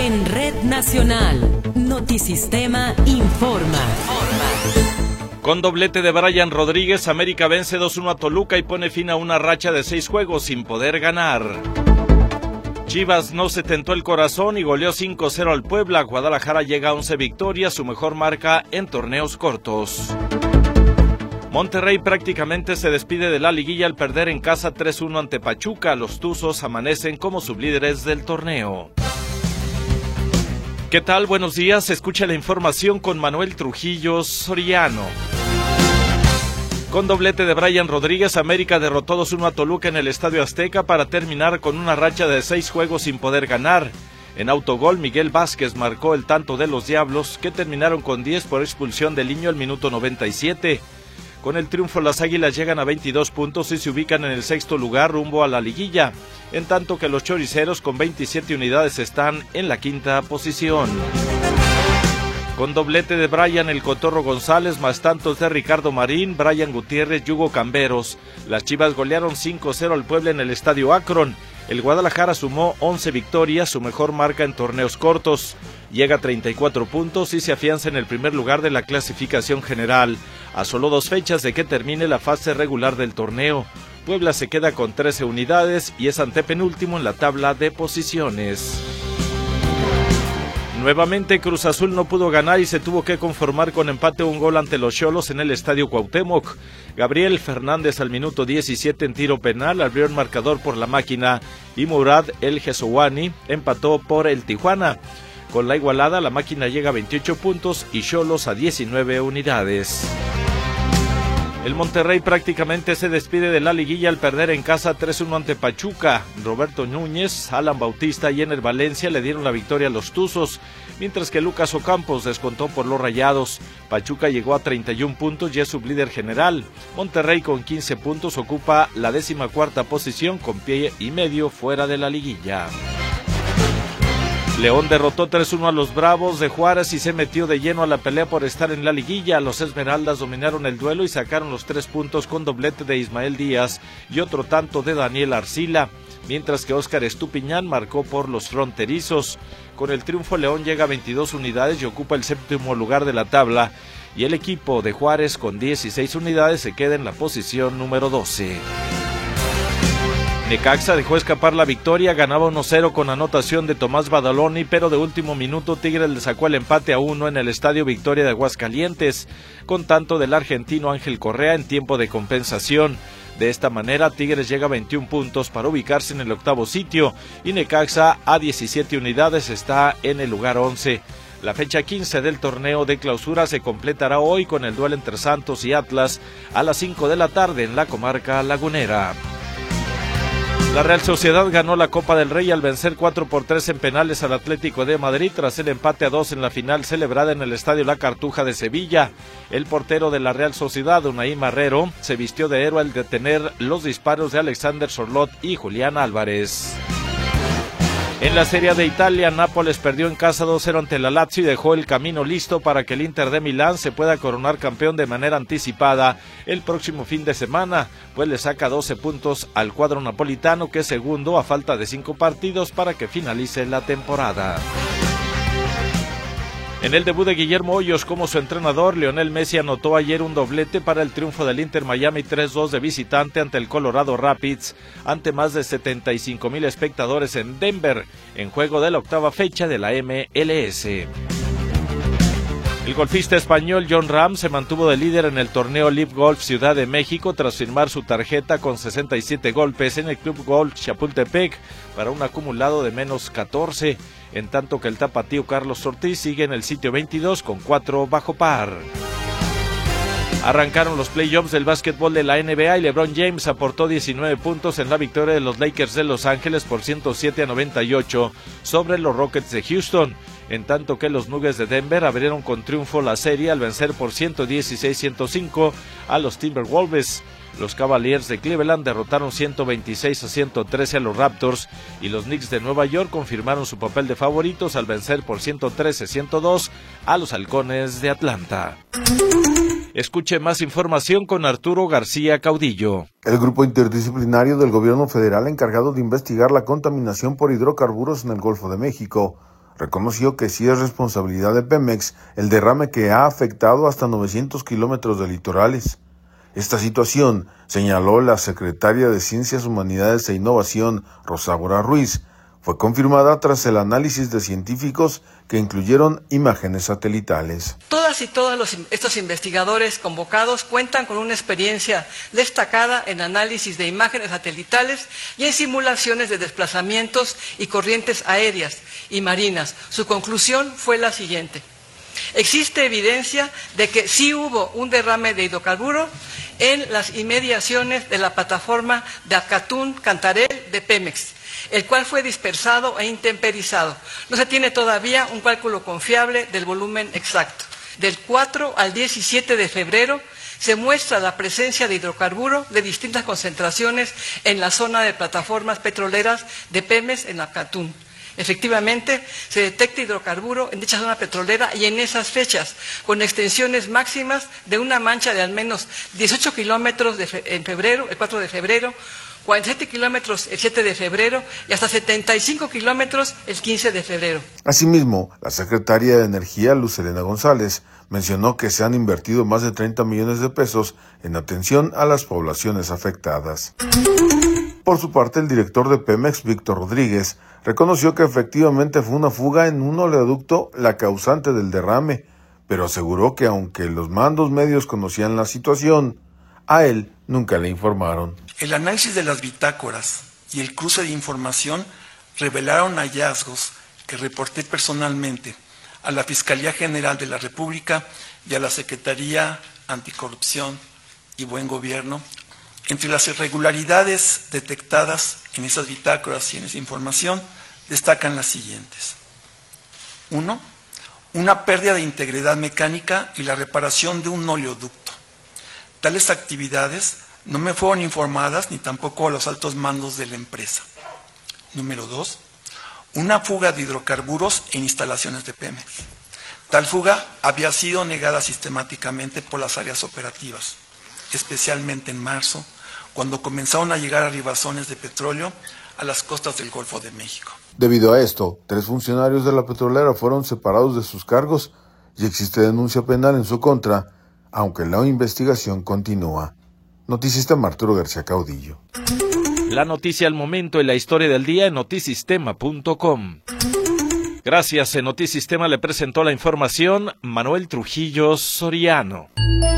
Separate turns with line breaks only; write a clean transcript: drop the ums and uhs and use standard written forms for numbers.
En Red Nacional, Notisistema informa.
Con doblete de Brian Rodríguez, América vence 2-1 a Toluca y pone fin a una racha de 6 juegos sin poder ganar. Chivas no se tentó el corazón y goleó 5-0 al Puebla. Guadalajara llega a 11 victorias, su mejor marca en torneos cortos. Monterrey prácticamente se despide de la liguilla al perder en casa 3-1 ante Pachuca. Los Tuzos amanecen como sublíderes del torneo. ¿Qué tal? Buenos días. Escucha la información con Manuel Trujillo Soriano. Con doblete de Brian Rodríguez, América derrotó 2-1 a Toluca en el Estadio Azteca para terminar con una racha de 6 juegos sin poder ganar. En autogol, Miguel Vázquez marcó el tanto de los Diablos, que terminaron con 10 por expulsión de Liño al minuto 97. Con el triunfo, las Águilas llegan a 22 puntos y se ubican en el 6º lugar rumbo a la liguilla, en tanto que los Choriceros con 27 unidades están en la 5ª posición. Con doblete de Brian El Cotorro González, más tantos de Ricardo Marín, Brian Gutiérrez y Hugo Camberos, las Chivas golearon 5-0 al Puebla en el Estadio Akron. El Guadalajara sumó 11 victorias, su mejor marca en torneos cortos. Llega a 34 puntos y se afianza en el primer lugar de la clasificación general, a solo 2 fechas de que termine la fase regular del torneo. Puebla se queda con 13 unidades y es antepenúltimo en la tabla de posiciones. Nuevamente Cruz Azul no pudo ganar y se tuvo que conformar con empate 1-1 ante los Xolos en el Estadio Cuauhtémoc. Gabriel Fernández al minuto 17 en tiro penal abrió el marcador por la máquina y Murad El Jesouani empató por el Tijuana. Con la igualada, la máquina llega a 28 puntos y Xolos a 19 unidades. El Monterrey prácticamente se despide de la liguilla al perder en casa 3-1 ante Pachuca. Roberto Núñez, Alan Bautista y Ener Valencia le dieron la victoria a los Tuzos, mientras que Lucas Ocampos descontó por los Rayados. Pachuca llegó a 31 puntos y es sublíder general. Monterrey con 15 puntos ocupa la 14ª posición con pie y medio fuera de la liguilla. León derrotó 3-1 a los Bravos de Juárez y se metió de lleno a la pelea por estar en la liguilla. Los Esmeraldas dominaron el duelo y sacaron los 3 puntos con doblete de Ismael Díaz y otro tanto de Daniel Arcila, mientras que Óscar Estupiñán marcó por los fronterizos. Con el triunfo, León llega a 22 unidades y ocupa el 7º lugar de la tabla, y el equipo de Juárez con 16 unidades se queda en la posición número 12. Necaxa dejó escapar la victoria, ganaba 1-0 con anotación de Tomás Badaloni, pero de último minuto Tigres le sacó el empate a 1 en el Estadio Victoria de Aguascalientes, con tanto del argentino Ángel Correa en tiempo de compensación. De esta manera, Tigres llega a 21 puntos para ubicarse en el 8º sitio y Necaxa a 17 unidades está en el lugar 11. La fecha 15 del torneo de clausura se completará hoy con el duelo entre Santos y Atlas a las 5 de la tarde en la comarca lagunera. La Real Sociedad ganó la Copa del Rey al vencer 4-3 en penales al Atlético de Madrid tras el empate a 2 en la final celebrada en el Estadio La Cartuja de Sevilla. El portero de la Real Sociedad, Unai Marrero, se vistió de héroe al detener los disparos de Alexander Sorloth y Julián Álvarez. En la Serie de Italia, Nápoles perdió en casa 2-0 ante la Lazio y dejó el camino listo para que el Inter de Milán se pueda coronar campeón de manera anticipada el próximo fin de semana, pues le saca 12 puntos al cuadro napolitano, que es segundo a falta de 5 partidos para que finalice la temporada. En el debut de Guillermo Hoyos como su entrenador, Lionel Messi anotó ayer un doblete para el triunfo del Inter Miami 3-2 de visitante ante el Colorado Rapids, ante más de 75,000 espectadores en Denver, en juego de la 8ª fecha de la MLS. El golfista español Jon Rahm se mantuvo de líder en el torneo Live Golf Ciudad de México tras firmar su tarjeta con 67 golpes en el Club Golf Chapultepec para un acumulado de menos 14, en tanto que el tapatío Carlos Ortiz sigue en el sitio 22 con 4 bajo par. Arrancaron los playoffs del básquetbol de la NBA y LeBron James aportó 19 puntos en la victoria de los Lakers de Los Ángeles por 107-98 sobre los Rockets de Houston, en tanto que los Nuggets de Denver abrieron con triunfo la serie al vencer por 116-105 a los Timberwolves. Los Cavaliers de Cleveland derrotaron 126-113 a los Raptors y los Knicks de Nueva York confirmaron su papel de favoritos al vencer por 113-102 a los Halcones de Atlanta. Escuche más información con Arturo García Caudillo.
El grupo interdisciplinario del gobierno federal encargado de investigar la contaminación por hidrocarburos en el Golfo de México reconoció que sí es responsabilidad de Pemex el derrame que ha afectado hasta 900 kilómetros de litorales. Esta situación, señaló la secretaria de Ciencias, Humanidades e Innovación, Rosaura Ruiz, fue confirmada tras el análisis de científicos que incluyeron imágenes satelitales.
Todas y todos estos investigadores convocados cuentan con una experiencia destacada en análisis de imágenes satelitales y en simulaciones de desplazamientos y corrientes aéreas y marinas. Su conclusión fue la siguiente: existe evidencia de que sí hubo un derrame de hidrocarburo en las inmediaciones de la plataforma de Acatún-Cantarell de Pemex, el cual fue dispersado e intemperizado. No se tiene todavía un cálculo confiable del volumen exacto. Del 4 al 17 de febrero se muestra la presencia de hidrocarburo de distintas concentraciones en la zona de plataformas petroleras de Pemex en Acatún. Efectivamente, se detecta hidrocarburo en dicha zona petrolera y en esas fechas, con extensiones máximas de una mancha de al menos 18 kilómetros en febrero, el 4 de febrero, 47 kilómetros el 7 de febrero y hasta 75 kilómetros el 15 de febrero.
Asimismo, la secretaria de Energía, Luz Helena González, mencionó que se han invertido más de 30 millones de pesos en atención a las poblaciones afectadas. Por su parte, el director de Pemex, Víctor Rodríguez, reconoció que efectivamente fue una fuga en un oleoducto la causante del derrame, pero aseguró que aunque los mandos medios conocían la situación, a él nunca le informaron.
El análisis de las bitácoras y el cruce de información revelaron hallazgos que reporté personalmente a la Fiscalía General de la República y a la Secretaría Anticorrupción y Buen Gobierno. Entre las irregularidades detectadas en esas bitácoras y en esa información destacan las siguientes. 1. Una pérdida de integridad mecánica y la reparación de un oleoducto. Tales actividades no me fueron informadas ni tampoco a los altos mandos de la empresa. Número 2. Una fuga de hidrocarburos en instalaciones de Pemex. Tal fuga había sido negada sistemáticamente por las áreas operativas, especialmente en marzo, cuando comenzaron a llegar arribazones de petróleo a las costas del Golfo de México. Debido a esto, 3 funcionarios de la petrolera fueron separados de sus cargos y existe denuncia penal en su contra, aunque la investigación continúa. Notisistema, Arturo García Caudillo.
La noticia al momento y la historia del día en notisistema.com. Gracias, en Notisistema le presentó la información Manuel Trujillo Soriano.